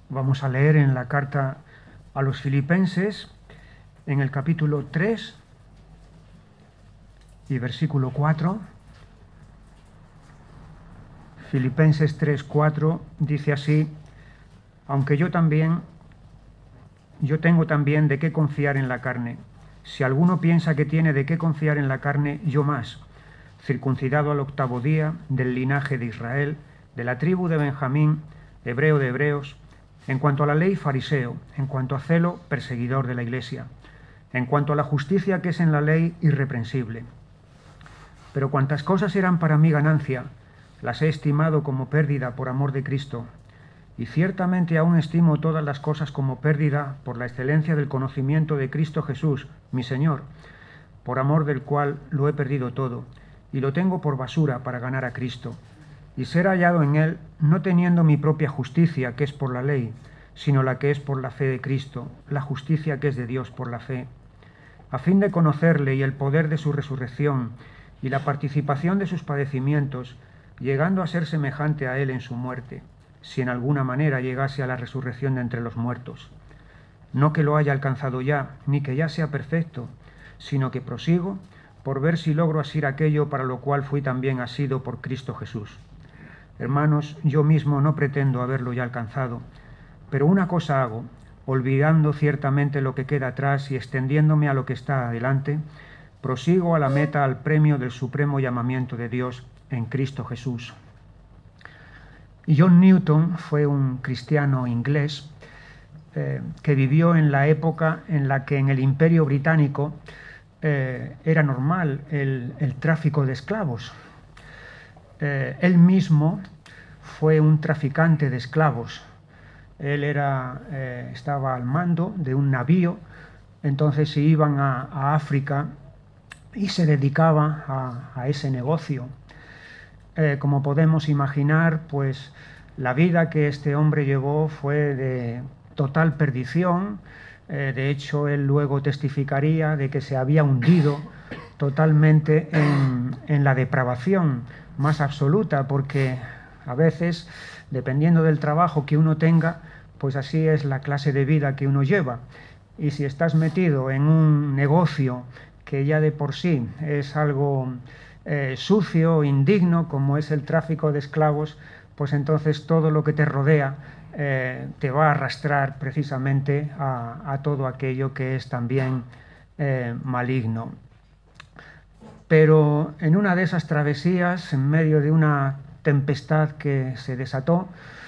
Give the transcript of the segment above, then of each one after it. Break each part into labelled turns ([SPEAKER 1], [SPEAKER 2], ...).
[SPEAKER 1] Vamos a leer en la carta a los Filipenses, en el capítulo 3 y versículo 4. Filipenses 3, 4 dice así: aunque yo tengo también de qué confiar en la carne. Si alguno piensa que tiene de qué confiar en la carne, yo más, circuncidado al 8º día, del linaje de Israel, de la tribu de Benjamín, hebreo de hebreos, en cuanto a la ley, fariseo, en cuanto a celo, perseguidor de la Iglesia, en cuanto a la justicia que es en la ley, irreprensible. Pero cuantas cosas eran para mí ganancia, las he estimado como pérdida por amor de Cristo, y ciertamente aún estimo todas las cosas como pérdida por la excelencia del conocimiento de Cristo Jesús, mi Señor, por amor del cual lo he perdido todo, y lo tengo por basura para ganar a Cristo, y ser hallado en Él, no teniendo mi propia justicia, que es por la ley, sino la que es por la fe de Cristo, la justicia que es de Dios por la fe, a fin de conocerle y el poder de su resurrección, y la participación de sus padecimientos, llegando a ser semejante a Él en su muerte, si en alguna manera llegase a la resurrección de entre los muertos. No que lo haya alcanzado ya, ni que ya sea perfecto, sino que prosigo por ver si logro asir aquello para lo cual fui también asido por Cristo Jesús. Hermanos, yo mismo no pretendo haberlo ya alcanzado, pero una cosa hago, olvidando ciertamente lo que queda atrás y extendiéndome a lo que está adelante, prosigo a la meta, al premio del supremo llamamiento de Dios en Cristo Jesús. John Newton fue un cristiano inglés que vivió en la época en la que en el Imperio Británico era normal el tráfico de esclavos. Él mismo fue un traficante de esclavos. Él estaba al mando de un navío, entonces se iban a África y se dedicaba a ese negocio. Como podemos imaginar, pues la vida que este hombre llevó fue de total perdición. De hecho, él luego testificaría de que se había hundido totalmente en la depravación más absoluta, porque a veces, dependiendo del trabajo que uno tenga, pues así es la clase de vida que uno lleva. Y si estás metido en un negocio que ya de por sí es algo sucio, indigno, como es el tráfico de esclavos, pues entonces todo lo que te rodea te va a arrastrar precisamente a todo aquello que es también maligno. Pero en una de esas travesías, en medio de una tempestad que se desató,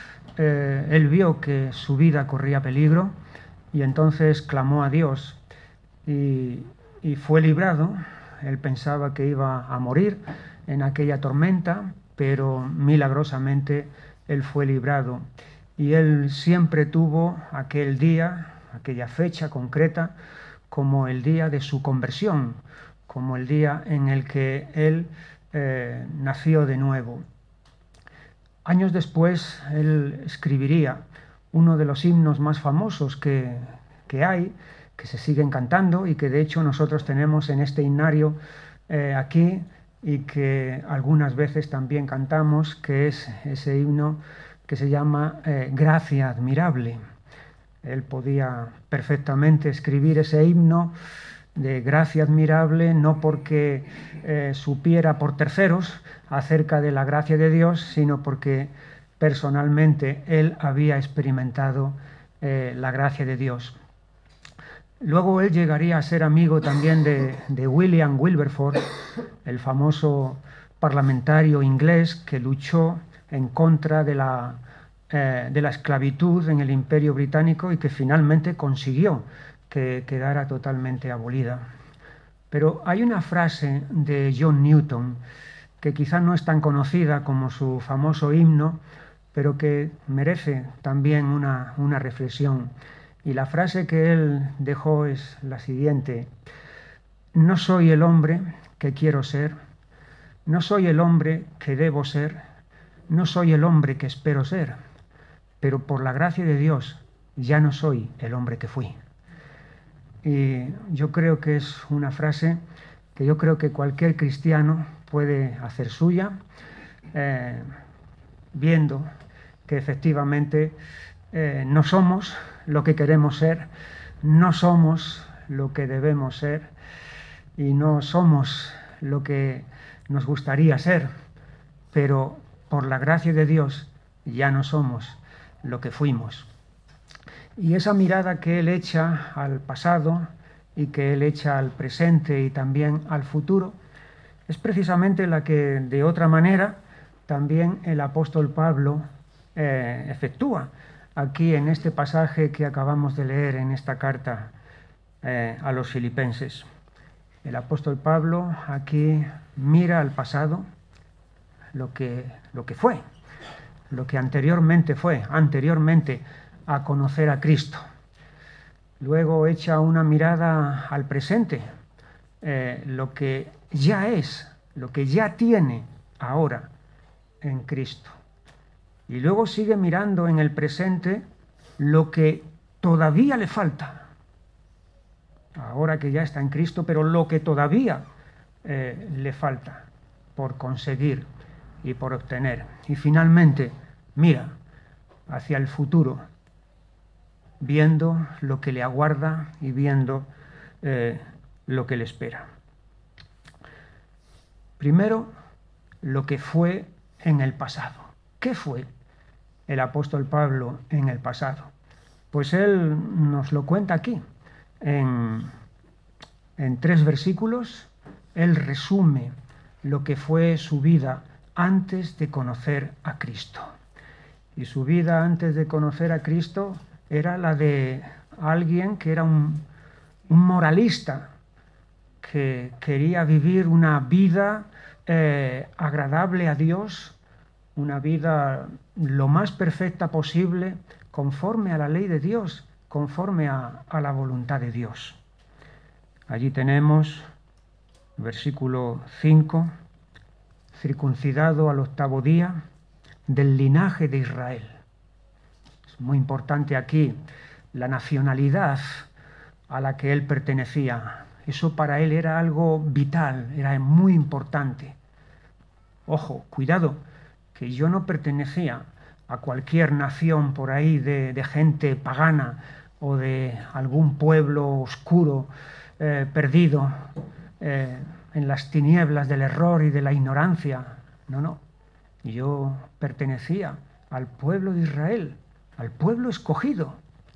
[SPEAKER 1] él vio que su vida corría peligro y entonces clamó a Dios y fue librado. Él pensaba que iba a morir en aquella tormenta, pero milagrosamente él fue librado. Y él siempre tuvo aquel día, aquella fecha concreta, como el día de su conversión, como el día en el que él nació de nuevo. Años después, él escribiría uno de los himnos más famosos que hay, que se siguen cantando y que de hecho nosotros tenemos en este himnario aquí y que algunas veces también cantamos, que es ese himno que se llama Gracia admirable. Él podía perfectamente escribir ese himno de gracia admirable, no porque supiera por terceros acerca de la gracia de Dios, sino porque personalmente él había experimentado la gracia de Dios. Luego él llegaría a ser amigo también de William Wilberforce, el famoso parlamentario inglés que luchó en contra de la esclavitud en el Imperio Británico y que finalmente consiguió que quedara totalmente abolida. Pero hay una frase de John Newton que quizá no es tan conocida como su famoso himno, pero que merece también una reflexión. Y la frase que él dejó es la siguiente: no soy el hombre que quiero ser, no soy el hombre que debo ser, no soy el hombre que espero ser, pero por la gracia de Dios ya no soy el hombre que fui. Y yo creo que es una frase que yo creo que cualquier cristiano puede hacer suya, viendo que efectivamente no somos lo que queremos ser, no somos lo que debemos ser y no somos lo que nos gustaría ser, pero por la gracia de Dios ya no somos lo que fuimos. Y esa mirada que Él echa al pasado y que Él echa al presente y también al futuro es precisamente la que de otra manera también el apóstol Pablo efectúa aquí en este pasaje que acabamos de leer en esta carta a los filipenses. El apóstol Pablo aquí mira al pasado, lo que fue, lo que anteriormente fue, anteriormente a conocer a Cristo. Luego echa una mirada al presente, lo que ya es, lo que ya tiene ahora en Cristo. Y luego sigue mirando en el presente lo que todavía le falta, ahora que ya está en Cristo, pero lo que todavía le falta por conseguir y por obtener. Y finalmente mira hacia el futuro, viendo lo que le aguarda y viendo lo que le espera. Primero, lo que fue en el pasado. ¿Qué fue el apóstol Pablo en el pasado? Pues él nos lo cuenta aquí. En 3 versículos, él resume lo que fue su vida antes de conocer a Cristo. Y su vida antes de conocer a Cristo era la de alguien que era un moralista, que quería vivir una vida agradable a Dios, una vida lo más perfecta posible, conforme a la ley de Dios, conforme a la voluntad de Dios. Allí tenemos, versículo 5, circuncidado al 8º día, del linaje de Israel. Es muy importante aquí la nacionalidad a la que él pertenecía. Eso para él era algo vital, era muy importante. Ojo, cuidado, que yo no pertenecía a cualquier nación por ahí de gente pagana o de algún pueblo oscuro, perdido en las tinieblas del error y de la ignorancia. No. Yo pertenecía al pueblo de Israel, al pueblo escogido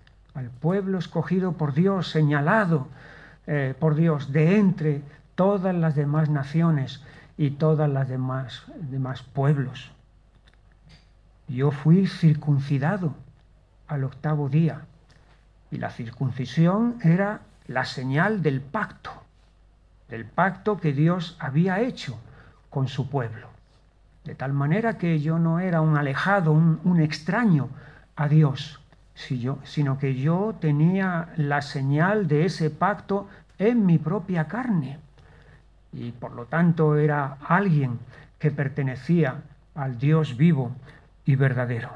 [SPEAKER 1] por Dios, señalado por Dios de entre todas las demás naciones y todas las demás pueblos. Yo fui circuncidado al 8º día, y la circuncisión era la señal del pacto que Dios había hecho con su pueblo. De tal manera que yo no era un alejado, un extraño a Dios, sino que yo tenía la señal de ese pacto en mi propia carne. Y por lo tanto era alguien que pertenecía al Dios vivo y verdadero.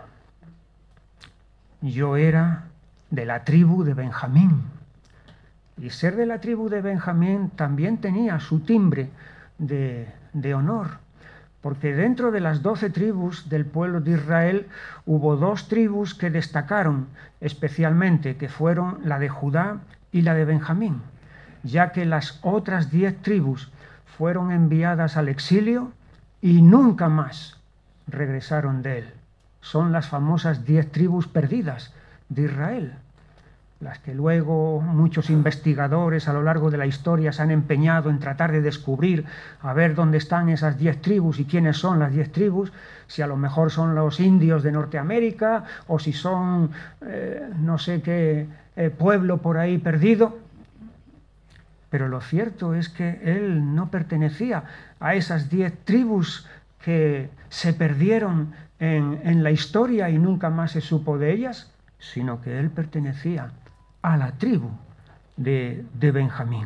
[SPEAKER 1] Yo era de la tribu de Benjamín. Y ser de la tribu de Benjamín también tenía su timbre de honor, porque dentro de las 12 tribus del pueblo de Israel hubo 2 tribus que destacaron especialmente, que fueron la de Judá y la de Benjamín, ya que las otras 10 tribus fueron enviadas al exilio y nunca más regresaron de él. Son las famosas 10 tribus perdidas de Israel, las que luego muchos investigadores a lo largo de la historia se han empeñado en tratar de descubrir, a ver dónde están esas 10 tribus y quiénes son las 10 tribus, si a lo mejor son los indios de Norteamérica o si son no sé qué pueblo por ahí perdido. Pero lo cierto es que él no pertenecía a esas 10 tribus que se perdieron en la historia y nunca más se supo de ellas, sino que él pertenecía a la tribu de Benjamín.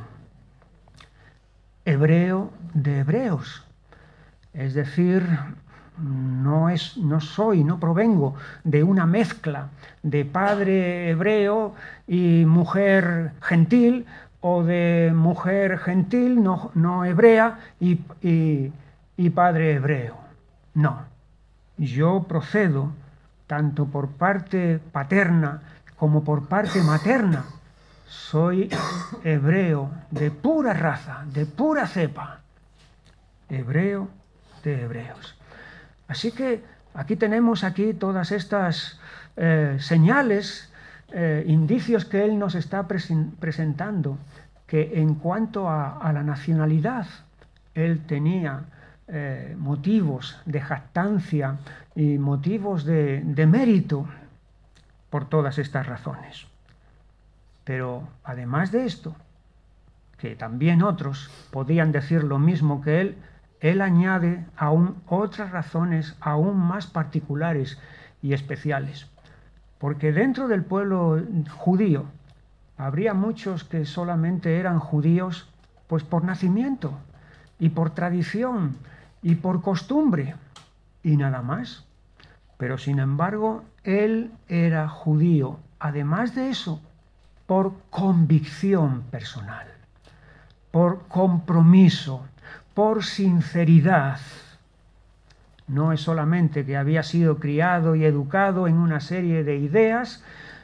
[SPEAKER 1] Hebreo de hebreos, es decir, no provengo de una mezcla de padre hebreo y mujer gentil, o de mujer gentil no hebrea y padre hebreo. No, yo procedo tanto por parte paterna como por parte materna, soy hebreo de pura raza, de pura cepa, hebreo de hebreos. Así que aquí tenemos todas estas señales, indicios que él nos está presentando, que en cuanto a la nacionalidad, él tenía motivos de jactancia y motivos de mérito por todas estas razones. Pero además de esto, que también otros podían decir lo mismo que él añade aún otras razones aún más particulares y especiales. Porque dentro del pueblo judío habría muchos que solamente eran judíos pues por nacimiento y por tradición y por costumbre y nada más. Pero sin embargo, él era judío, además de eso, por convicción personal, por compromiso, por sinceridad. No es solamente que había sido criado y educado en una serie de ideas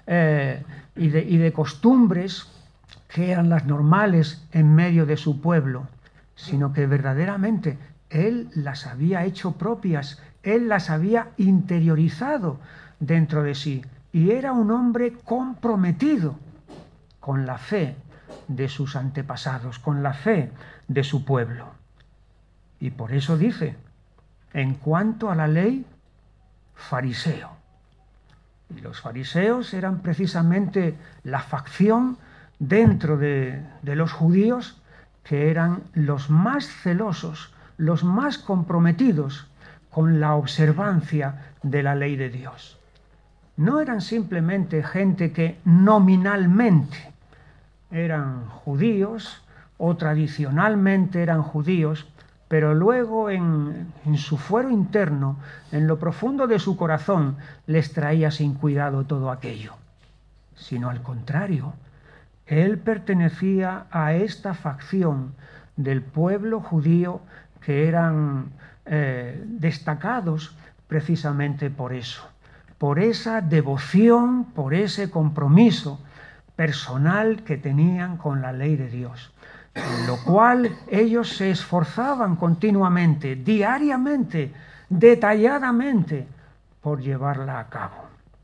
[SPEAKER 1] y de costumbres que eran las normales en medio de su pueblo, sino que verdaderamente él las había hecho propias, él las había interiorizado dentro de sí, y era un hombre comprometido con la fe de sus antepasados, con la fe de su pueblo. Y por eso dice, en cuanto a la ley, fariseo. Y los fariseos eran precisamente la facción dentro de los judíos que eran los más celosos, los más comprometidos con la observancia de la ley de Dios. No eran simplemente gente que nominalmente eran judíos o tradicionalmente eran judíos, pero luego en su fuero interno, en lo profundo de su corazón, les traía sin cuidado todo aquello. Sino al contrario, él pertenecía a esta facción del pueblo judío que eran destacados precisamente por eso, por esa devoción, por ese compromiso personal que tenían con la ley de Dios, en lo cual ellos se esforzaban continuamente, diariamente, detalladamente, por llevarla a cabo.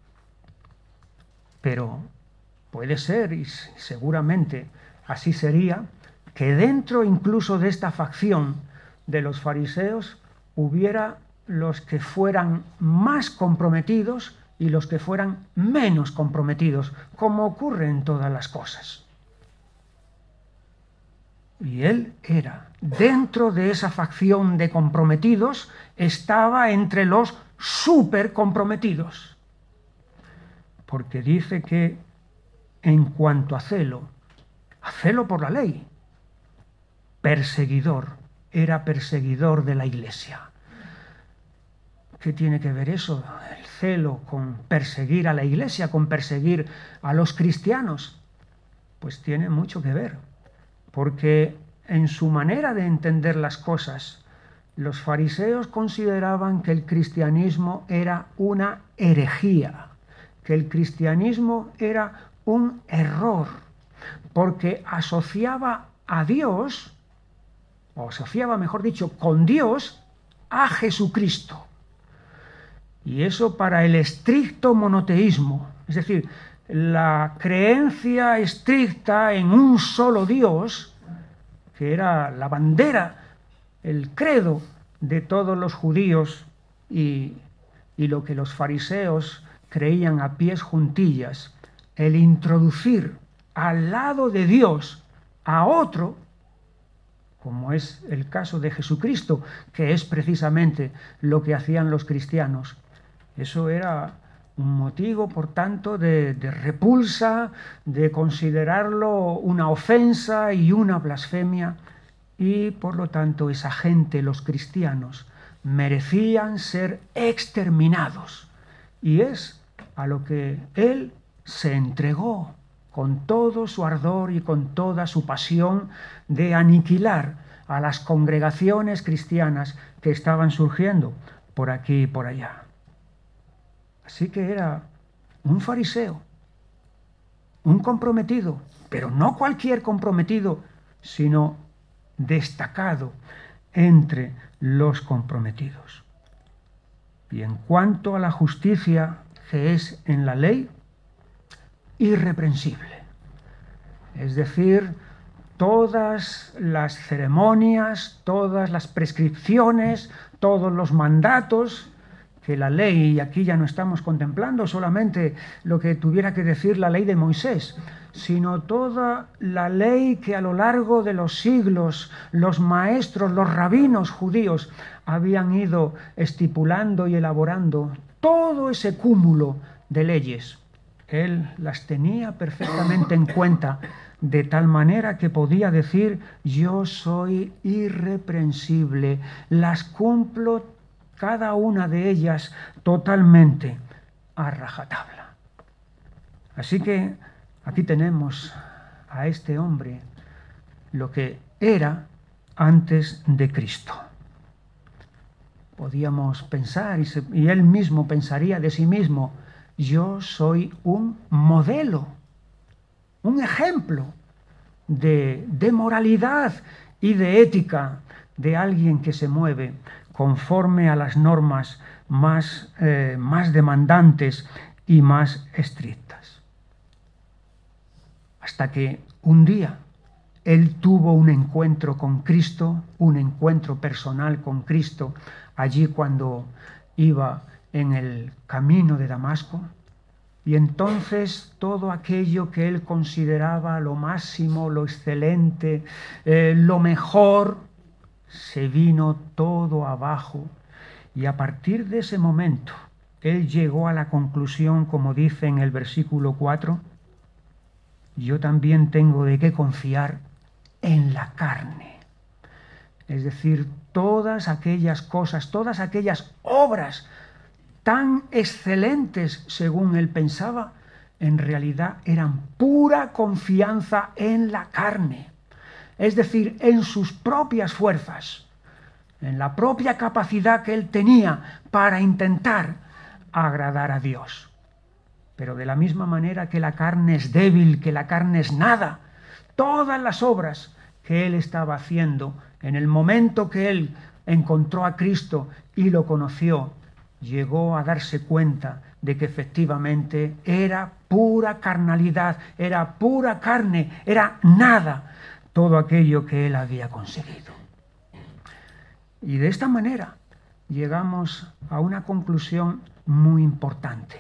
[SPEAKER 1] Pero puede ser, y seguramente así sería, que dentro incluso de esta facción de los fariseos hubiera los que fueran más comprometidos y los que fueran menos comprometidos, como ocurre en todas las cosas. Y él era, dentro de esa facción de comprometidos, estaba entre los súper comprometidos. Porque dice que en cuanto a celo por la ley, era perseguidor de la Iglesia. ¿Qué tiene que ver eso, el celo, con perseguir a la Iglesia, con perseguir a los cristianos? Pues tiene mucho que ver, porque en su manera de entender las cosas, los fariseos consideraban que el cristianismo era una herejía, que el cristianismo era un error, porque asociaba a Dios, o asociaba, mejor dicho, con Dios a Jesucristo. Y eso para el estricto monoteísmo, es decir, la creencia estricta en un solo Dios, que era la bandera, el credo de todos los judíos y lo que los fariseos creían a pies juntillas, el introducir al lado de Dios a otro, como es el caso de Jesucristo, que es precisamente lo que hacían los cristianos. Eso era un motivo, por tanto, de repulsa, de considerarlo una ofensa y una blasfemia, y por lo tanto esa gente, los cristianos, merecían ser exterminados. Y es a lo que él se entregó con todo su ardor y con toda su pasión de aniquilar a las congregaciones cristianas que estaban surgiendo por aquí y por allá. Así que era un fariseo, un comprometido, pero no cualquier comprometido, sino destacado entre los comprometidos. Y en cuanto a la justicia que es en la ley, irreprensible. Es decir, todas las ceremonias, todas las prescripciones, todos los mandatos que la ley, y aquí ya no estamos contemplando solamente lo que tuviera que decir la ley de Moisés, sino toda la ley que a lo largo de los siglos los maestros, los rabinos judíos habían ido estipulando y elaborando, todo ese cúmulo de leyes. Él las tenía perfectamente en cuenta, de tal manera que podía decir: yo soy irreprensible, las cumplo cada una de ellas totalmente a rajatabla. Así que aquí tenemos a este hombre, lo que era antes de Cristo. Podíamos pensar, y él mismo pensaría de sí mismo: yo soy un modelo, un ejemplo de moralidad y de ética, de alguien que se mueve conforme a las normas más demandantes y más estrictas. Hasta que un día él tuvo un encuentro con Cristo, un encuentro personal con Cristo, allí cuando iba en el camino de Damasco, y entonces todo aquello que él consideraba lo máximo, lo excelente, lo mejor, se vino todo abajo. Y a partir de ese momento, él llegó a la conclusión, como dice en el versículo 4, yo también tengo de qué confiar en la carne. Es decir, todas aquellas cosas, todas aquellas obras tan excelentes según él pensaba, en realidad eran pura confianza en la carne. Es decir, en sus propias fuerzas, en la propia capacidad que él tenía para intentar agradar a Dios. Pero de la misma manera que la carne es débil, que la carne es nada, todas las obras que él estaba haciendo en el momento que él encontró a Cristo y lo conoció, llegó a darse cuenta de que efectivamente era pura carnalidad, era pura carne, era nada todo aquello que él había conseguido. Y de esta manera llegamos a una conclusión muy importante.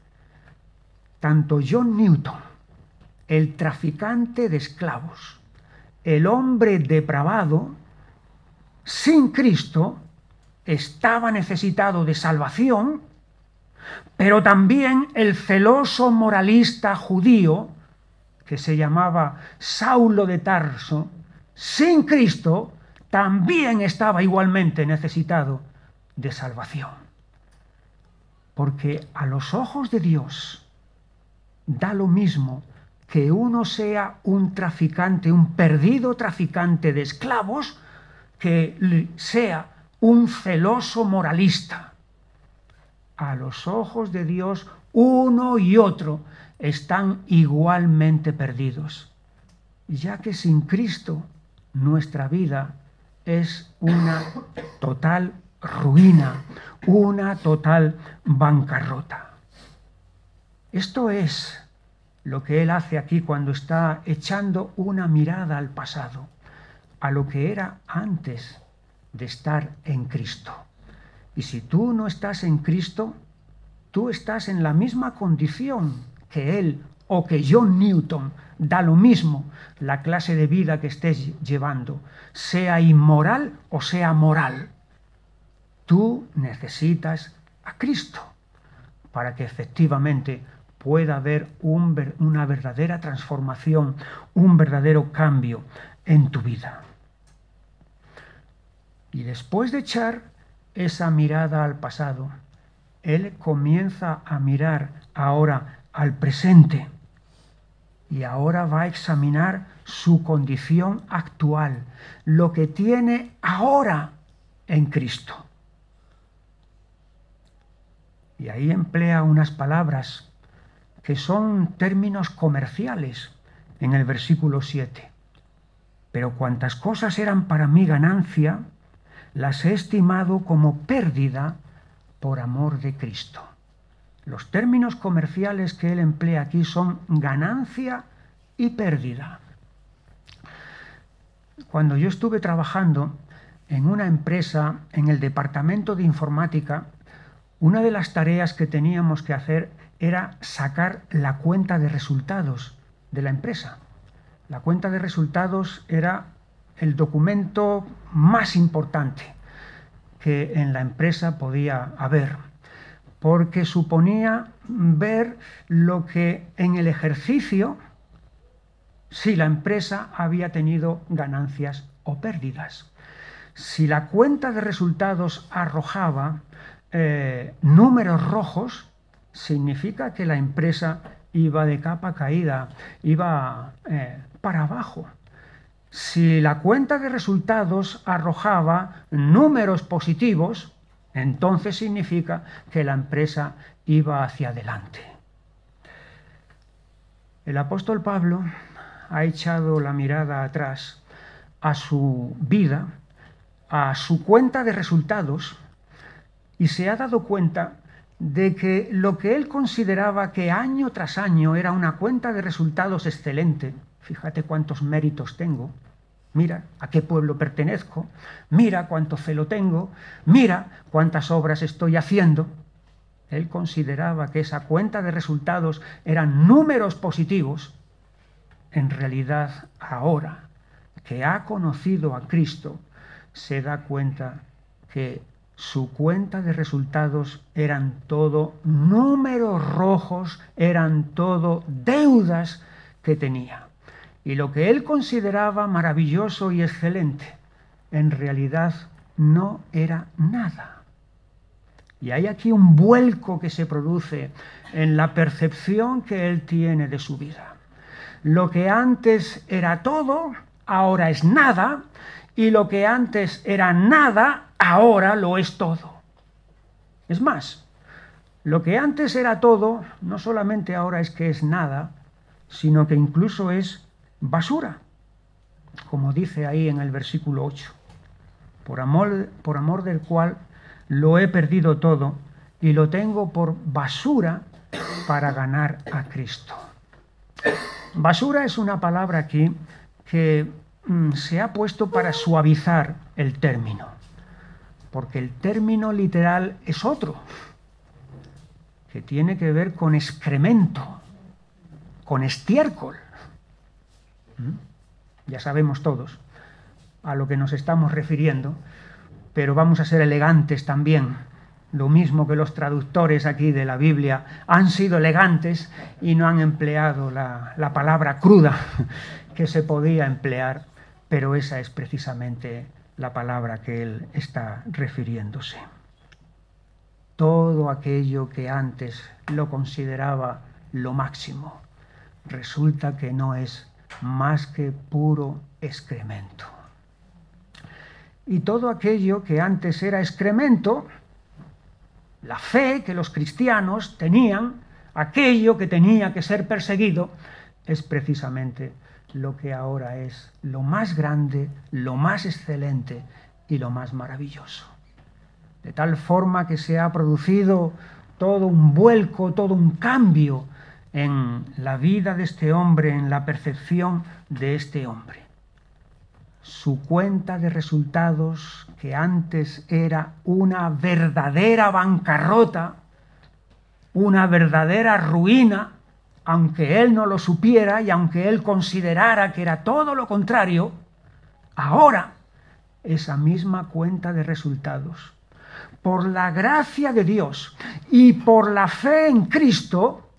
[SPEAKER 1] Tanto John Newton, el traficante de esclavos, el hombre depravado, sin Cristo, estaba necesitado de salvación, pero también el celoso moralista judío, que se llamaba Saulo de Tarso, sin Cristo, también estaba igualmente necesitado de salvación. Porque a los ojos de Dios da lo mismo que uno sea un traficante, un perdido traficante de esclavos, que sea un celoso moralista. A los ojos de Dios, uno y otro están igualmente perdidos, ya que sin Cristo nuestra vida es una total ruina, una total bancarrota. Esto es lo que él hace aquí cuando está echando una mirada al pasado, a lo que era antes de estar en Cristo. Y si tú no estás en Cristo, tú estás en la misma condición que él o que John Newton, da lo mismo la clase de vida que estés llevando, sea inmoral o sea moral. Tú necesitas a Cristo para que efectivamente pueda haber una verdadera transformación, un verdadero cambio en tu vida. Y después de echar esa mirada al pasado, él comienza a mirar ahora al presente y ahora va a examinar su condición actual, lo que tiene ahora en Cristo. Y ahí emplea unas palabras que son términos comerciales en el versículo 7. Pero cuantas cosas eran para mí ganancia, las he estimado como pérdida por amor de Cristo. Los términos comerciales que él emplea aquí son ganancia y pérdida. Cuando yo estuve trabajando en una empresa en el departamento de informática, una de las tareas que teníamos que hacer era sacar la cuenta de resultados de la empresa. La cuenta de resultados era el documento más importante que en la empresa podía haber, porque suponía ver lo que en el ejercicio, si la empresa había tenido ganancias o pérdidas. Si la cuenta de resultados arrojaba números rojos, significa que la empresa iba de capa caída, iba para abajo. Si la cuenta de resultados arrojaba números positivos, entonces significa que la empresa iba hacia adelante. El apóstol Pablo ha echado la mirada atrás a su vida, a su cuenta de resultados, y se ha dado cuenta de que lo que él consideraba que año tras año era una cuenta de resultados excelente, fíjate cuántos méritos tengo, mira a qué pueblo pertenezco, mira cuánto celo tengo, mira cuántas obras estoy haciendo. Él consideraba que esa cuenta de resultados eran números positivos. En realidad, ahora que ha conocido a Cristo, se da cuenta que su cuenta de resultados eran todo números rojos, eran todo deudas que tenía. Y lo que él consideraba maravilloso y excelente, en realidad no era nada. Y hay aquí un vuelco que se produce en la percepción que él tiene de su vida. Lo que antes era todo, ahora es nada, y lo que antes era nada, ahora lo es todo. Es más, lo que antes era todo, no solamente ahora es que es nada, sino que incluso es basura, como dice ahí en el versículo 8. Por amor del cual lo he perdido todo y lo tengo por basura para ganar a Cristo. Basura es una palabra aquí que se ha puesto para suavizar el término, porque el término literal es otro, que tiene que ver con excremento, con estiércol. Ya sabemos todos a lo que nos estamos refiriendo, pero vamos a ser elegantes también. Lo mismo que los traductores aquí de la Biblia han sido elegantes y no han empleado la palabra cruda que se podía emplear, pero esa es precisamente la palabra que él está refiriéndose. Todo aquello que antes lo consideraba lo máximo, resulta que no es más que puro excremento. Y todo aquello que antes era excremento, la fe que los cristianos tenían, aquello que tenía que ser perseguido, es precisamente lo que ahora es lo más grande, lo más excelente y lo más maravilloso. De tal forma que se ha producido todo un vuelco, todo un cambio en la vida de este hombre, en la percepción de este hombre. Su cuenta de resultados, que antes era una verdadera bancarrota, una verdadera ruina, aunque él no lo supiera y aunque él considerara que era todo lo contrario, ahora esa misma cuenta de resultados, por la gracia de Dios y por la fe en Cristo,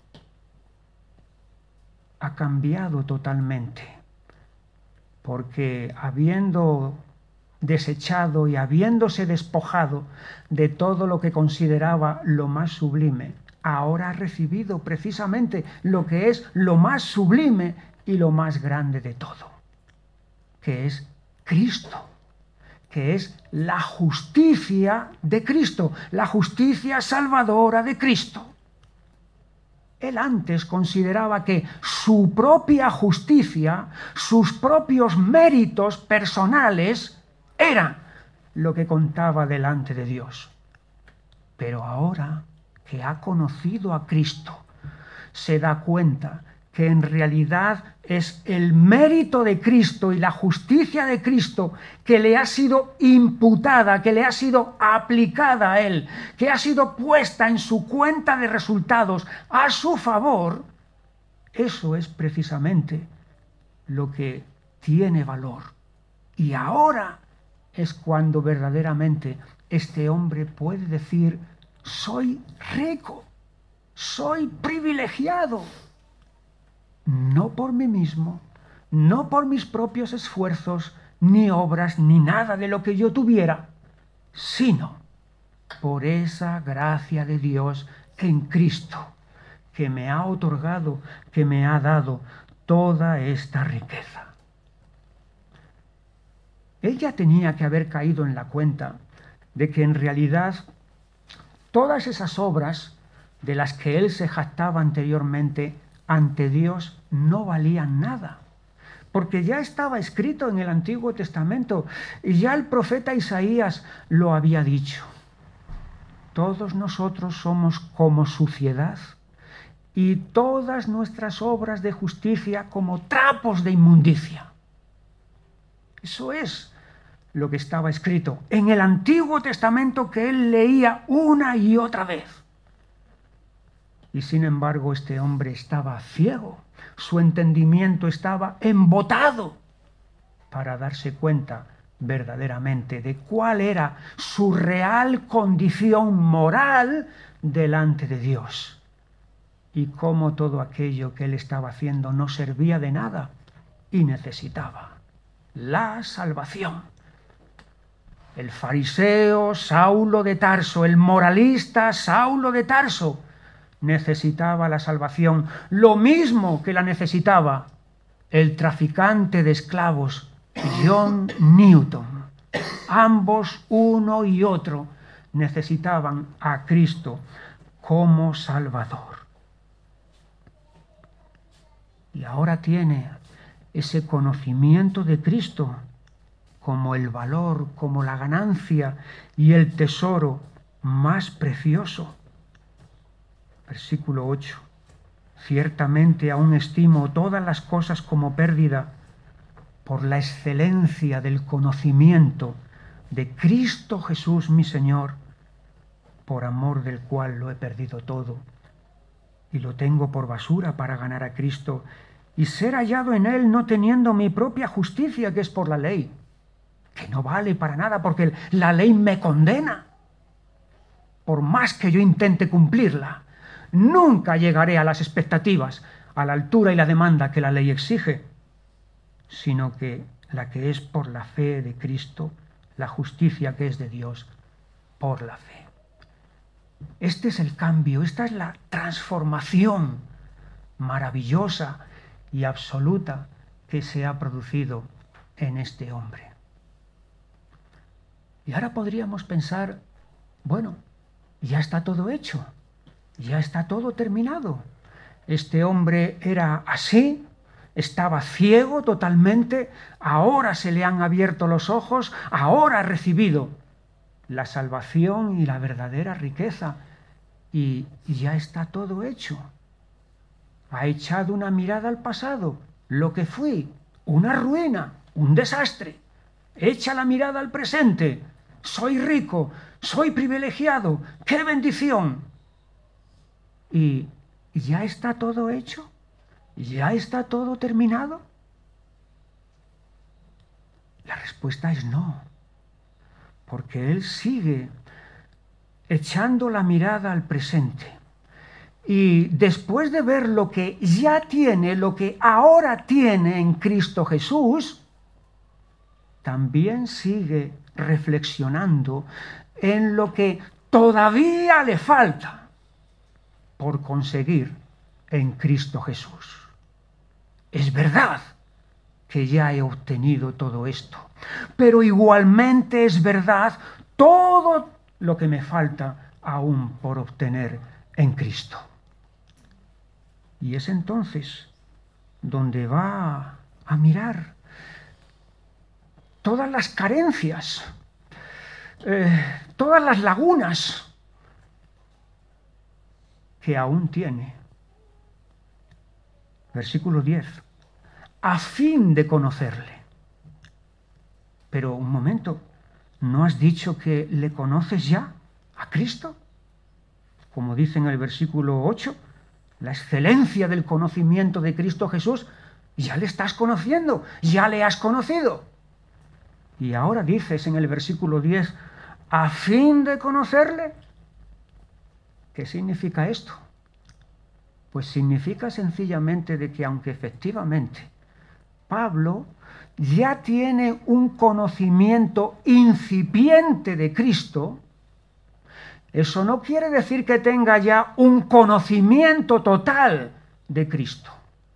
[SPEAKER 1] ha cambiado totalmente, porque habiendo desechado y habiéndose despojado de todo lo que consideraba lo más sublime, ahora ha recibido precisamente lo que es lo más sublime y lo más grande de todo, que es Cristo, que es la justicia de Cristo, la justicia salvadora de Cristo. Él antes consideraba que su propia justicia, sus propios méritos personales, eran lo que contaba delante de Dios. Pero ahora que ha conocido a Cristo, se da cuenta que en realidad es el mérito de Cristo y la justicia de Cristo que le ha sido imputada, que le ha sido aplicada a él, que ha sido puesta en su cuenta de resultados a su favor. Eso es precisamente lo que tiene valor. Y ahora es cuando verdaderamente este hombre puede decir: soy rico, soy privilegiado. No por mí mismo, no por mis propios esfuerzos, ni obras, ni nada de lo que yo tuviera, sino por esa gracia de Dios en Cristo, que me ha otorgado, que me ha dado toda esta riqueza. Ella tenía que haber caído en la cuenta de que en realidad todas esas obras de las que él se jactaba anteriormente ante Dios no valían nada, porque ya estaba escrito en el Antiguo Testamento y ya el profeta Isaías lo había dicho. Todos nosotros somos como suciedad y todas nuestras obras de justicia como trapos de inmundicia. Eso es lo que estaba escrito en el Antiguo Testamento que él leía una y otra vez. Y sin embargo este hombre estaba ciego, su entendimiento estaba embotado para darse cuenta verdaderamente de cuál era su real condición moral delante de Dios y cómo todo aquello que él estaba haciendo no servía de nada y necesitaba la salvación. El fariseo Saulo de Tarso, el moralista Saulo de Tarso, necesitaba la salvación, lo mismo que la necesitaba el traficante de esclavos John Newton. Ambos, uno y otro, necesitaban a Cristo como Salvador. Y ahora tiene ese conocimiento de Cristo como el valor, como la ganancia y el tesoro más precioso. Versículo 8. Ciertamente aún estimo todas las cosas como pérdida por la excelencia del conocimiento de Cristo Jesús mi Señor, por amor del cual lo he perdido todo y lo tengo por basura para ganar a Cristo y ser hallado en él, no teniendo mi propia justicia, que es por la ley, que no vale para nada porque la ley me condena. Por más que yo intente cumplirla, nunca llegaré a las expectativas, a la altura y la demanda que la ley exige, sino que la que es por la fe de Cristo, la justicia que es de Dios por la fe. Este es el cambio, esta es la transformación maravillosa y absoluta que se ha producido en este hombre. Y ahora podríamos pensar, bueno, ya está todo hecho, ya está todo terminado. Este hombre era así, estaba ciego totalmente, ahora se le han abierto los ojos, ahora ha recibido la salvación y la verdadera riqueza y ya está todo hecho. Ha echado una mirada al pasado, lo que fui, una ruina, un desastre. Echa la mirada al presente, soy rico, soy privilegiado, ¡qué bendición! ¿Y ya está todo hecho? ¿Ya está todo terminado? La respuesta es no, porque él sigue echando la mirada al presente. Y después de ver lo que ya tiene, lo que ahora tiene en Cristo Jesús, también sigue reflexionando en lo que todavía le falta por conseguir en Cristo Jesús. Es verdad que ya he obtenido todo esto. Pero igualmente es verdad todo lo que me falta aún por obtener en Cristo. Y es entonces donde va a mirar todas las carencias, todas las lagunas que aún tiene. Versículo 10. A fin de conocerle. Pero un momento, ¿no has dicho que le conoces ya a Cristo? Como dice en el versículo 8, la excelencia del conocimiento de Cristo Jesús, ya le estás conociendo, ya le has conocido. Y ahora dices en el versículo 10, a fin de conocerle. ¿Qué significa esto? Pues significa sencillamente de que aunque efectivamente Pablo ya tiene un conocimiento incipiente de Cristo, eso no quiere decir que tenga ya un conocimiento total de Cristo,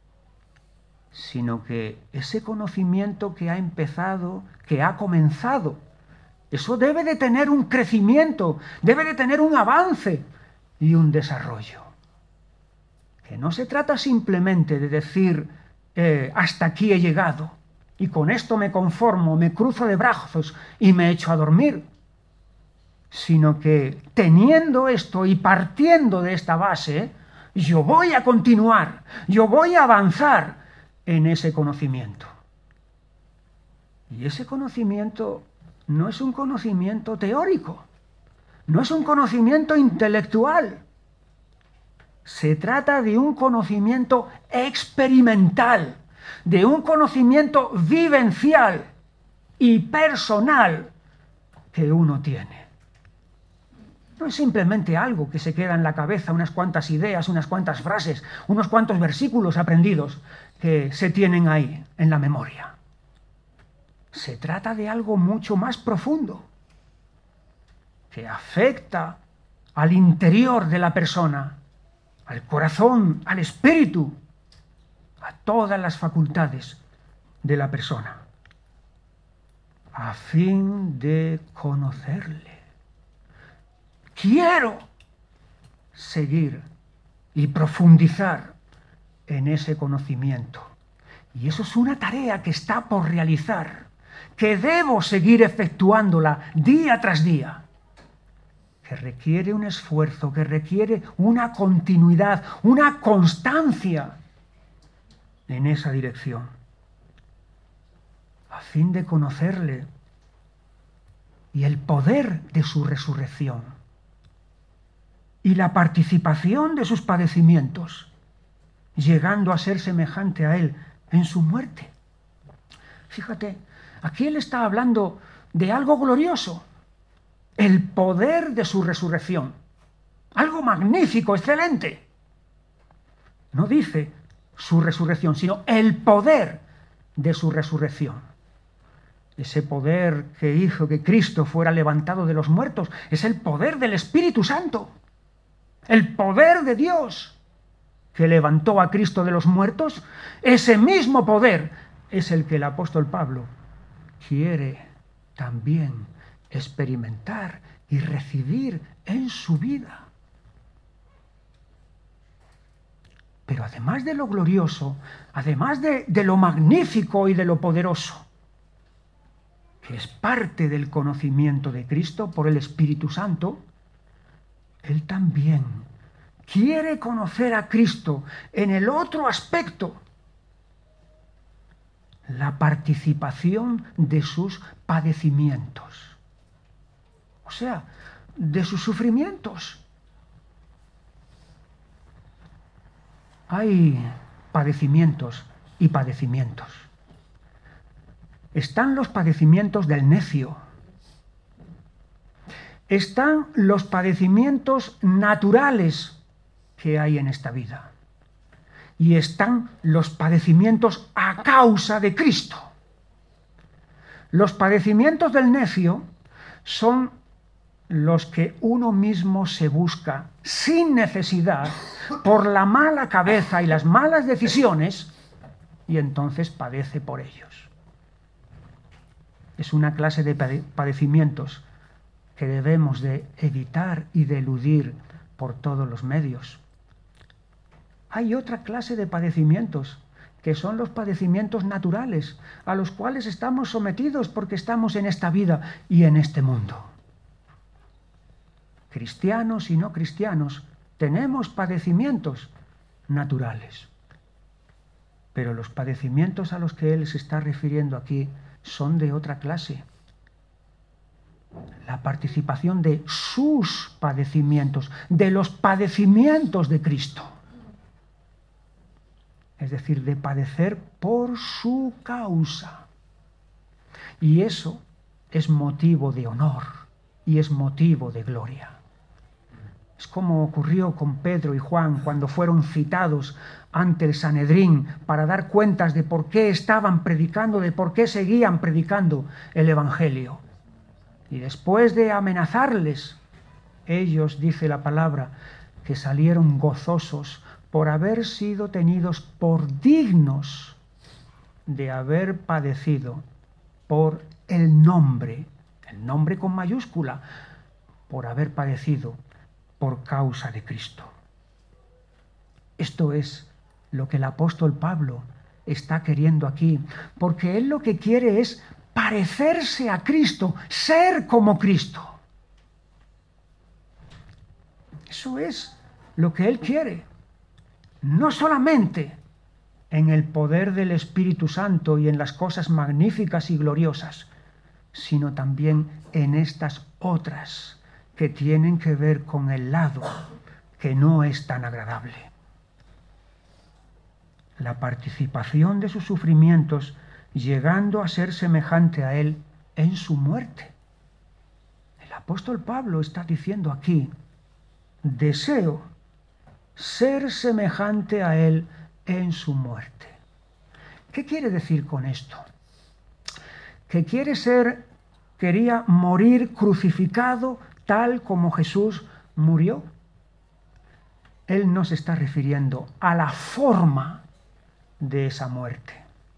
[SPEAKER 1] sino que ese conocimiento que ha empezado, que ha comenzado, eso debe de tener un crecimiento, debe de tener un avance y un desarrollo. Que no se trata simplemente de decir hasta aquí he llegado y con esto me conformo, me cruzo de brazos y me echo a dormir, sino que teniendo esto y partiendo de esta base, yo voy a continuar, yo voy a avanzar en ese conocimiento. Y ese conocimiento no es un conocimiento teórico, no es un conocimiento intelectual. Se trata de un conocimiento experimental, de un conocimiento vivencial y personal que uno tiene. No es simplemente algo que se queda en la cabeza, unas cuantas ideas, unas cuantas frases, unos cuantos versículos aprendidos que se tienen ahí en la memoria. Se trata de algo mucho más profundo, que afecta al interior de la persona, al corazón, al espíritu, a todas las facultades de la persona, a fin de conocerle. Quiero seguir y profundizar en ese conocimiento. Y eso es una tarea que está por realizar, que debo seguir efectuándola día tras día, que requiere un esfuerzo, que requiere una continuidad, una constancia en esa dirección, a fin de conocerle y el poder de su resurrección y la participación de sus padecimientos, llegando a ser semejante a él en su muerte. Fíjate, aquí él está hablando de algo glorioso, el poder de su resurrección, algo magnífico, excelente. No dice su resurrección, sino el poder de su resurrección. Ese poder que hizo que Cristo fuera levantado de los muertos es el poder del Espíritu Santo, el poder de Dios que levantó a Cristo de los muertos. Ese mismo poder es el que el apóstol Pablo quiere también experimentar y recibir en su vida. Pero además de lo glorioso, además de lo magnífico y de lo poderoso, que es parte del conocimiento de Cristo por el Espíritu Santo, él también quiere conocer a Cristo en el otro aspecto, la participación de sus padecimientos, o sea, de sus sufrimientos. Hay padecimientos y padecimientos. Están los padecimientos del necio. Están los padecimientos naturales que hay en esta vida. Y están los padecimientos a causa de Cristo. Los padecimientos del necio son los que uno mismo se busca sin necesidad por la mala cabeza y las malas decisiones, y entonces padece por ellos. Es una clase de padecimientos que debemos de evitar y de eludir por todos los medios. Hay otra clase de padecimientos, que son los padecimientos naturales, a los cuales estamos sometidos porque estamos en esta vida y en este mundo. Cristianos y no cristianos, tenemos padecimientos naturales. Pero los padecimientos a los que él se está refiriendo aquí son de otra clase. La participación de sus padecimientos, de los padecimientos de Cristo. Es decir, de padecer por su causa. Y eso es motivo de honor y es motivo de gloria. Es como ocurrió con Pedro y Juan cuando fueron citados ante el Sanedrín para dar cuentas de por qué estaban predicando, de por qué seguían predicando el Evangelio. Y después de amenazarles, ellos, dice la palabra, que salieron gozosos por haber sido tenidos por dignos de haber padecido por el nombre con mayúscula, por haber padecido por causa de Cristo. Esto es lo que el apóstol Pablo está queriendo aquí, porque él lo que quiere es parecerse a Cristo, ser como Cristo. Eso es lo que él quiere. No solamente en el poder del Espíritu Santo y en las cosas magníficas y gloriosas, sino también en estas otras que tienen que ver con el lado que no es tan agradable. La participación de sus sufrimientos llegando a ser semejante a él en su muerte. El apóstol Pablo está diciendo aquí, deseo ser semejante a él en su muerte. ¿Qué quiere decir con esto? Que quería morir crucificado tal como Jesús murió. Él no se está refiriendo a la forma de esa muerte.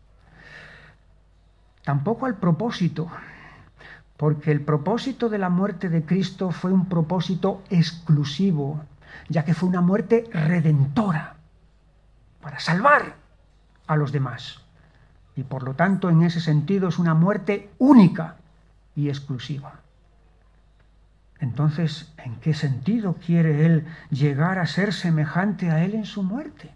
[SPEAKER 1] Tampoco al propósito, porque el propósito de la muerte de Cristo fue un propósito exclusivo, ya que fue una muerte redentora, para salvar a los demás. Y por lo tanto, en ese sentido, es una muerte única y exclusiva. Entonces, ¿en qué sentido quiere él llegar a ser semejante a él en su muerte?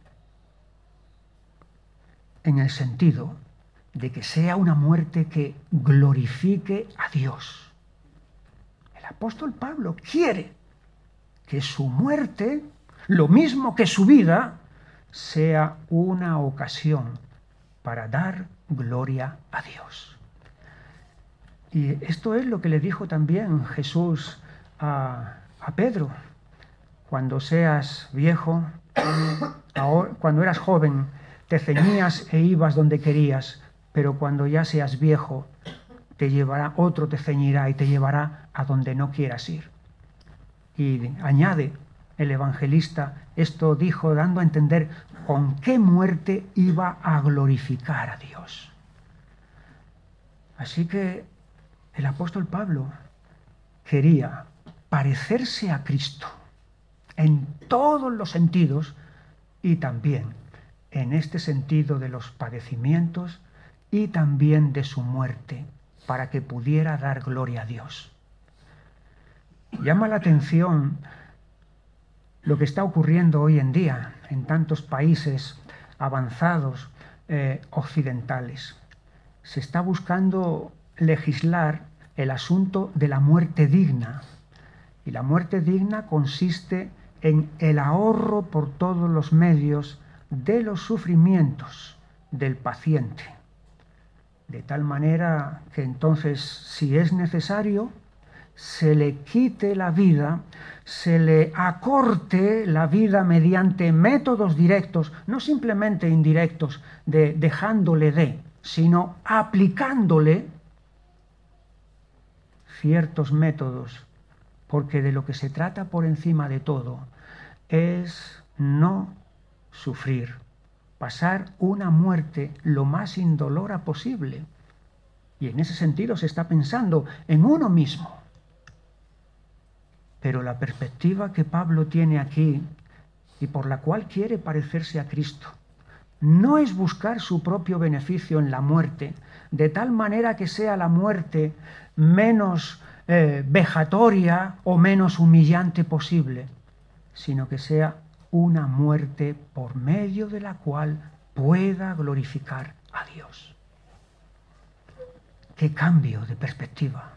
[SPEAKER 1] En el sentido de que sea una muerte que glorifique a Dios. El apóstol Pablo quiere que su muerte, lo mismo que su vida, sea una ocasión para dar gloria a Dios. Y esto es lo que le dijo también Jesús a Pedro. Cuando seas viejo, cuando eras joven, te ceñías e ibas donde querías, pero cuando ya seas viejo, otro te ceñirá y te llevará a donde no quieras ir. Y añade el evangelista, esto dijo dando a entender con qué muerte iba a glorificar a Dios. Así que el apóstol Pablo quería parecerse a Cristo en todos los sentidos y también en este sentido de los padecimientos y también de su muerte, para que pudiera dar gloria a Dios. Llama la atención lo que está ocurriendo hoy en día en tantos países avanzados occidentales. Se está buscando legislar el asunto de la muerte digna. Y la muerte digna consiste en el ahorro por todos los medios de los sufrimientos del paciente. De tal manera que entonces, si es necesario, se le quite la vida, se le acorte la vida mediante métodos directos, no simplemente indirectos, dejándole sino aplicándole ciertos métodos, porque de lo que se trata por encima de todo es no sufrir pasar una muerte lo más indolora posible. Y en ese sentido se está pensando en uno mismo. Pero la perspectiva que Pablo tiene aquí y por la cual quiere parecerse a Cristo no es buscar su propio beneficio en la muerte, de tal manera que sea la muerte menos vejatoria o menos humillante posible, sino que sea una muerte por medio de la cual pueda glorificar a Dios. ¡Qué cambio de perspectiva!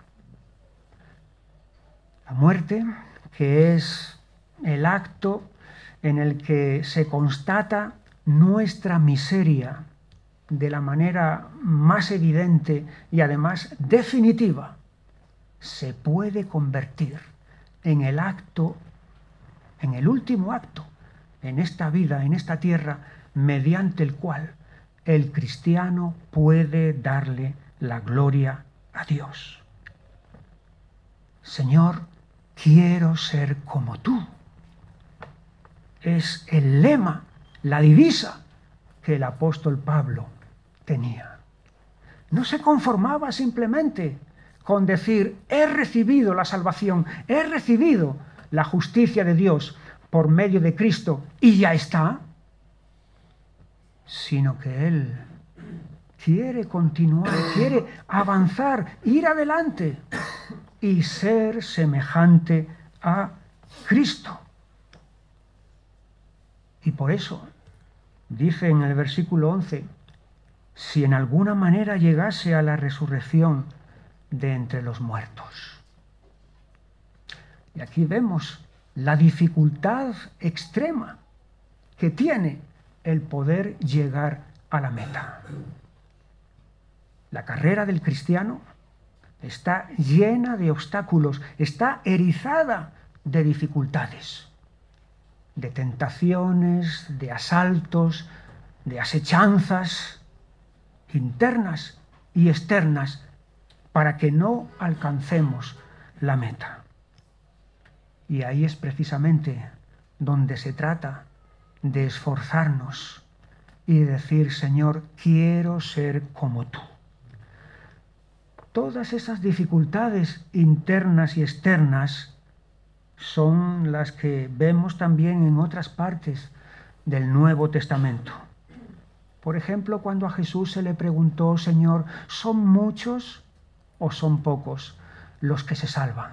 [SPEAKER 1] La muerte, que es el acto en el que se constata nuestra miseria de la manera más evidente y además definitiva, se puede convertir en el acto, en el último acto, en esta vida, en esta tierra, mediante el cual el cristiano puede darle la gloria a Dios. Señor, quiero ser como tú. Es el lema, la divisa que el apóstol Pablo tenía. No se conformaba simplemente con decir, he recibido la salvación, he recibido la justicia de Dios por medio de Cristo y ya está, sino que él quiere continuar, quiere avanzar, ir adelante y ser semejante a Cristo. Y por eso dice en el versículo 11, si en alguna manera llegase a la resurrección de entre los muertos. Y aquí vemos la dificultad extrema que tiene el poder llegar a la meta. La carrera del cristiano está llena de obstáculos, está erizada de dificultades, de tentaciones, de asaltos, de asechanzas internas y externas para que no alcancemos la meta. Y ahí es precisamente donde se trata de esforzarnos y decir, Señor, quiero ser como tú. Todas esas dificultades internas y externas son las que vemos también en otras partes del Nuevo Testamento. Por ejemplo, cuando a Jesús se le preguntó, Señor, ¿son muchos o son pocos los que se salvan?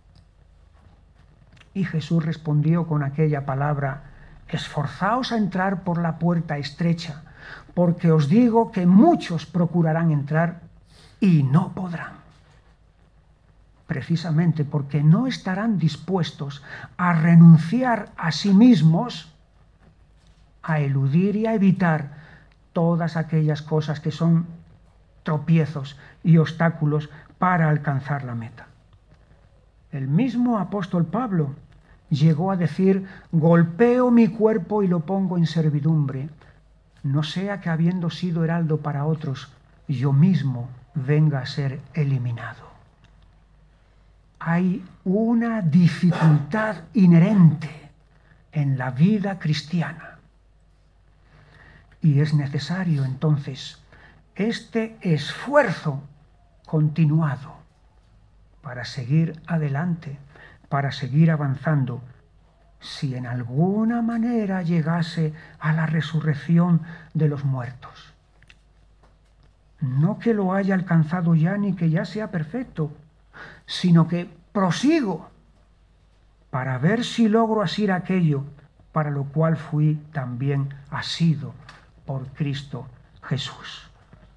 [SPEAKER 1] Y Jesús respondió con aquella palabra, esforzaos a entrar por la puerta estrecha, porque os digo que muchos procurarán entrar y no podrán. Precisamente porque no estarán dispuestos a renunciar a sí mismos, a eludir y a evitar todas aquellas cosas que son tropiezos y obstáculos para alcanzar la meta. El mismo apóstol Pablo llegó a decir, golpeo mi cuerpo y lo pongo en servidumbre, no sea que habiendo sido heraldo para otros, yo mismo venga a ser eliminado. Hay una dificultad inherente en la vida cristiana. Y es necesario entonces este esfuerzo continuado para seguir adelante, para seguir avanzando, si en alguna manera llegase a la resurrección de los muertos. No que lo haya alcanzado ya ni que ya sea perfecto, sino que prosigo para ver si logro asir aquello para lo cual fui también asido por Cristo Jesús.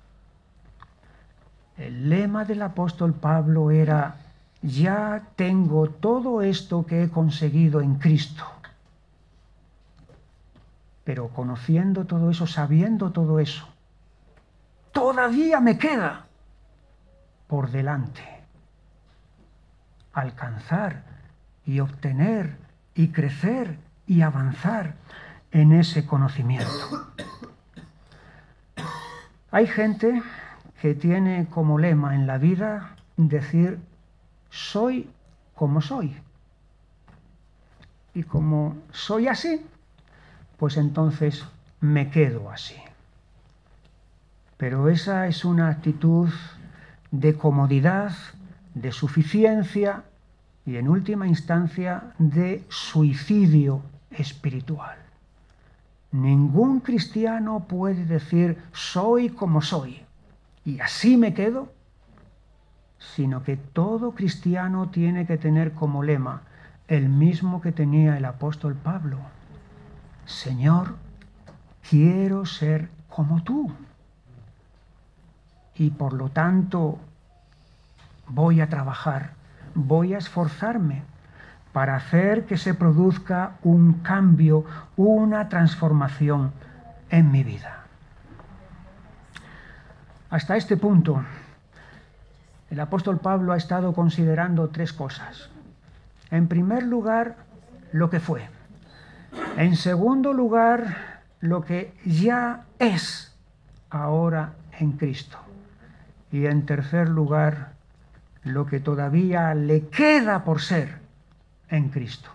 [SPEAKER 1] El lema del apóstol Pablo era, ya tengo todo esto que he conseguido en Cristo. Pero conociendo todo eso, sabiendo todo eso, todavía me queda por delante alcanzar y obtener y crecer y avanzar en ese conocimiento. Hay gente que tiene como lema en la vida decir, soy como soy. Y como soy así, pues entonces me quedo así. Pero esa es una actitud de comodidad, de suficiencia y en última instancia de suicidio espiritual. Ningún cristiano puede decir soy como soy y así me quedo, sino que todo cristiano tiene que tener como lema el mismo que tenía el apóstol Pablo: Señor, quiero ser como tú. Y por lo tanto voy a trabajar, voy a esforzarme para hacer que se produzca un cambio, una transformación en mi vida. Hasta este punto, el apóstol Pablo ha estado considerando tres cosas. En primer lugar, lo que fue. En segundo lugar, lo que ya es ahora en Cristo. Y en tercer lugar, lo que todavía le queda por ser en Cristo.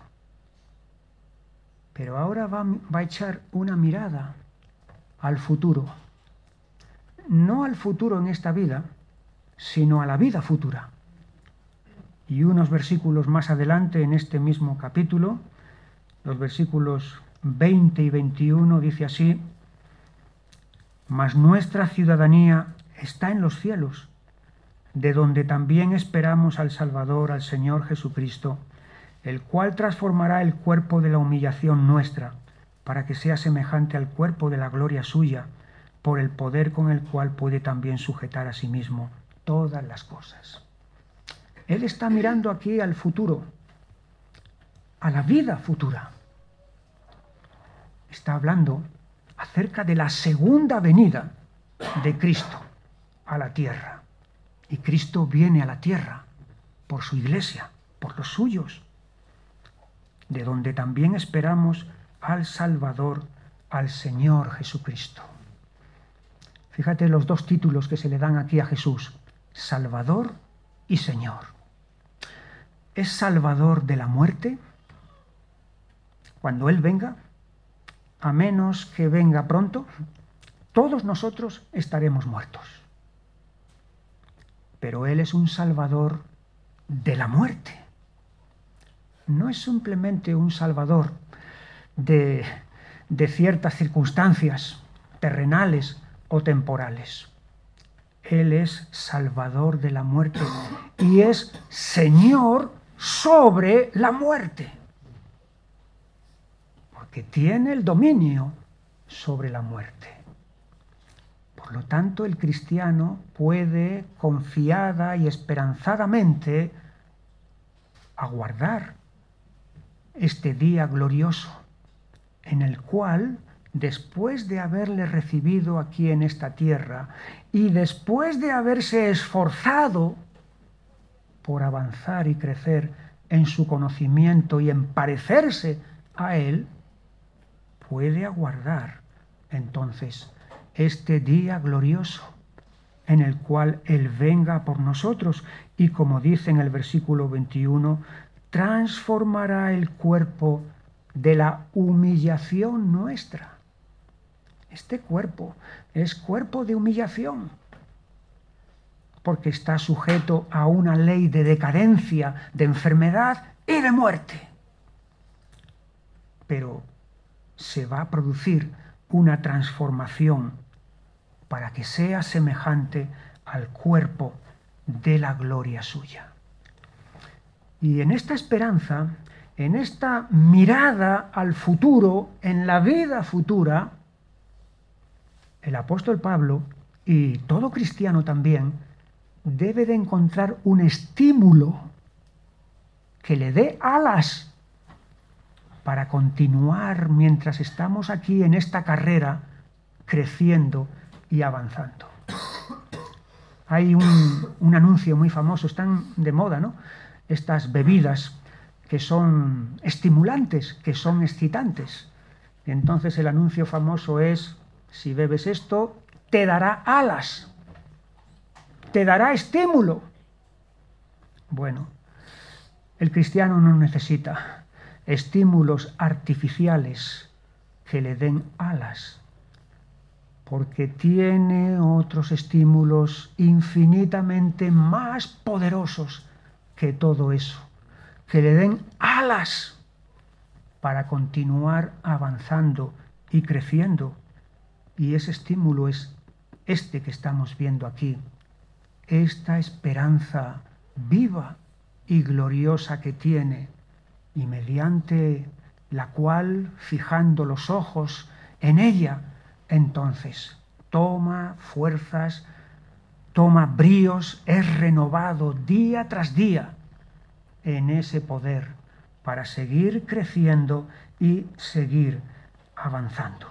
[SPEAKER 1] Pero ahora va a echar una mirada al futuro. No al futuro en esta vida, sino a la vida futura. Y unos versículos más adelante en este mismo capítulo, los versículos 20 y 21, dice así: mas nuestra ciudadanía está en los cielos, de donde también esperamos al Salvador, al Señor Jesucristo, el cual transformará el cuerpo de la humillación nuestra, para que sea semejante al cuerpo de la gloria suya, por el poder con el cual puede también sujetar a sí mismo todas las cosas. Él está mirando aquí al futuro, a la vida futura. Está hablando acerca de la segunda venida de Cristo a la tierra. Y Cristo viene a la tierra por su iglesia, por los suyos, de donde también esperamos al Salvador, al Señor Jesucristo. Fíjate los dos títulos que se le dan aquí a Jesús: Salvador y Señor. ¿Es Salvador de la muerte? Cuando Él venga, a menos que venga pronto, todos nosotros estaremos muertos. Pero Él es un Salvador de la muerte. No es simplemente un Salvador de ciertas circunstancias terrenales o temporales. Él es Salvador de la muerte y es Señor sobre la muerte, porque tiene el dominio sobre la muerte. Por lo tanto, el cristiano puede confiada y esperanzadamente aguardar este día glorioso en el cual, después de haberle recibido aquí en esta tierra y después de haberse esforzado por avanzar y crecer en su conocimiento y en parecerse a Él, puede aguardar entonces este día glorioso en el cual Él venga por nosotros y, como dice en el versículo 21, transformará el cuerpo de la humillación nuestra. Este cuerpo es cuerpo de humillación, porque está sujeto a una ley de decadencia, de enfermedad y de muerte. Pero se va a producir una transformación para que sea semejante al cuerpo de la gloria suya. Y en esta esperanza, en esta mirada al futuro, en la vida futura, el apóstol Pablo, y todo cristiano también, debe de encontrar un estímulo que le dé alas para continuar mientras estamos aquí en esta carrera, creciendo y avanzando. Hay un anuncio muy famoso, están de moda, ¿no? Estas bebidas que son estimulantes, que son excitantes. Y entonces el anuncio famoso es: si bebes esto, te dará alas, te dará estímulo. Bueno, el cristiano no necesita estímulos artificiales que le den alas, porque tiene otros estímulos infinitamente más poderosos que todo eso, que le den alas para continuar avanzando y creciendo. Y ese estímulo es este que estamos viendo aquí, esta esperanza viva y gloriosa que tiene, y mediante la cual, fijando los ojos en ella, entonces toma fuerzas, toma bríos, es renovado día tras día en ese poder para seguir creciendo y seguir avanzando.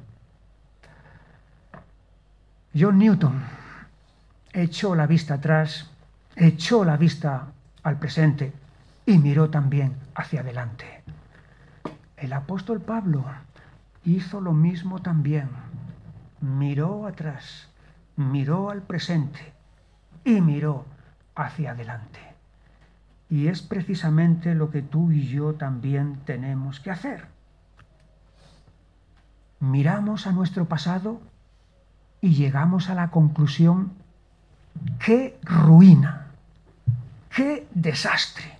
[SPEAKER 1] John Newton echó la vista atrás, echó la vista al presente y miró también hacia adelante. El apóstol Pablo hizo lo mismo también. Miró atrás, miró al presente y miró hacia adelante. Y es precisamente lo que tú y yo también tenemos que hacer. Miramos a nuestro pasado y llegamos a la conclusión: ¡qué ruina! ¡Qué desastre!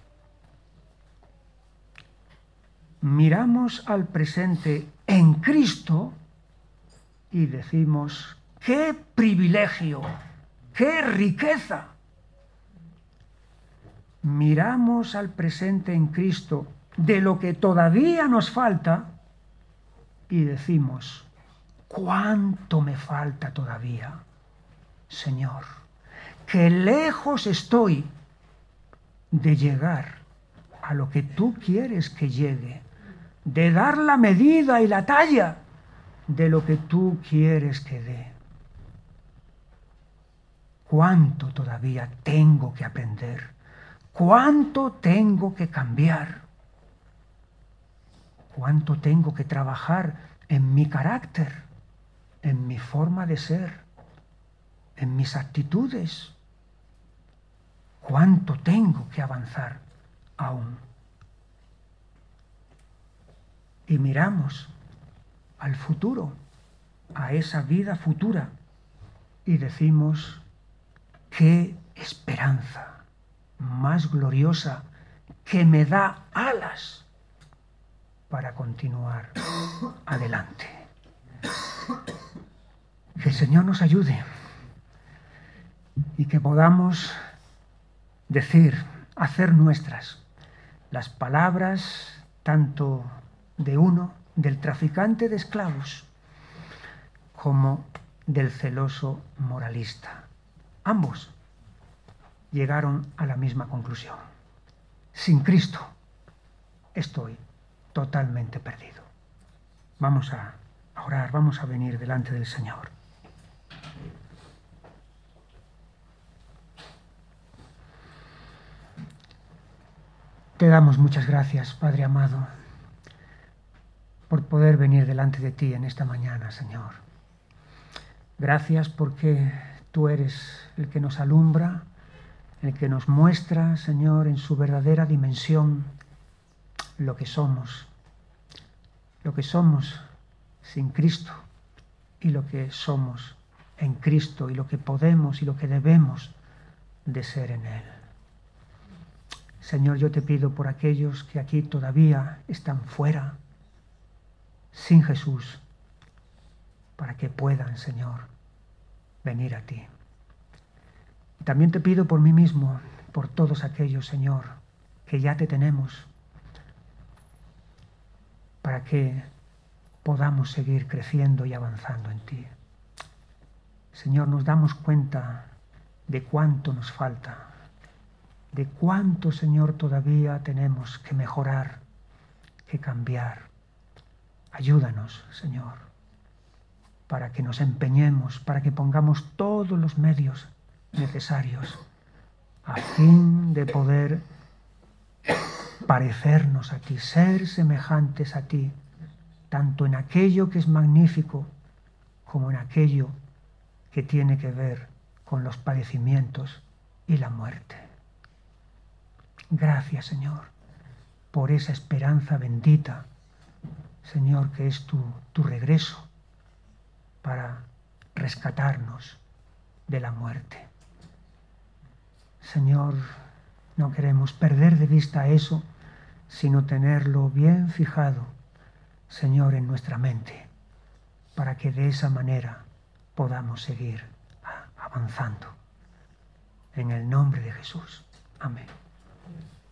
[SPEAKER 1] Miramos al presente en Cristo y decimos: ¡qué privilegio! ¡Qué riqueza! Miramos al presente en Cristo de lo que todavía nos falta y decimos: ¿cuánto me falta todavía, Señor? ¡Qué lejos estoy de llegar a lo que tú quieres que llegue, de dar la medida y la talla de lo que tú quieres que dé! ¿Cuánto todavía tengo que aprender? ¿Cuánto tengo que cambiar? ¿Cuánto tengo que trabajar en mi carácter, en mi forma de ser, en mis actitudes? ¿Cuánto tengo que avanzar aún? Y miramos al futuro, a esa vida futura, y decimos: ¡qué esperanza más gloriosa que me da alas para continuar adelante! Que el Señor nos ayude y que podamos decir, hacer nuestras las palabras tanto de uno, del traficante de esclavos, como del celoso moralista. Ambos llegaron a la misma conclusión: sin Cristo estoy totalmente perdido. Vamos a orar, vamos a venir delante del Señor. Te damos muchas gracias, Padre amado, por poder venir delante de ti en esta mañana, Señor. Gracias porque tú eres el que nos alumbra, el que nos muestra, Señor, en su verdadera dimensión lo que somos sin Cristo y lo que somos en Cristo y lo que podemos y lo que debemos de ser en Él. Señor, yo te pido por aquellos que aquí todavía están fuera, sin Jesús, para que puedan, Señor, venir a ti. También te pido por mí mismo, por todos aquellos, Señor, que ya te tenemos, para que podamos seguir creciendo y avanzando en ti. Señor, nos damos cuenta de cuánto nos falta, de cuánto, Señor, todavía tenemos que mejorar, que cambiar. Ayúdanos, Señor, para que nos empeñemos, para que pongamos todos los medios necesarios a fin de poder parecernos a ti, ser semejantes a ti, tanto en aquello que es magnífico como en aquello que tiene que ver con los padecimientos y la muerte. Gracias, Señor, por esa esperanza bendita, Señor, que es tu regreso, para rescatarnos de la muerte. Señor, no queremos perder de vista eso, sino tenerlo bien fijado, Señor, en nuestra mente, para que de esa manera podamos seguir avanzando. En el nombre de Jesús. Amén.